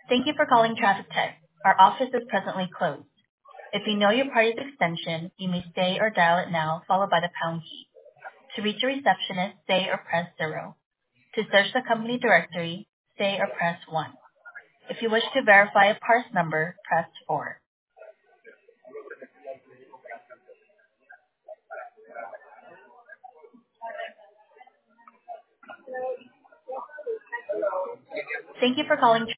Thank you for calling Traffic Tech. Our office is presently closed. If you know your party's extension, you may say or dial it now, followed by the pound key. To reach a receptionist, say or press 0. To search the company directory, say or press 1. If you wish to verify a parse number, press 4. Thank you for calling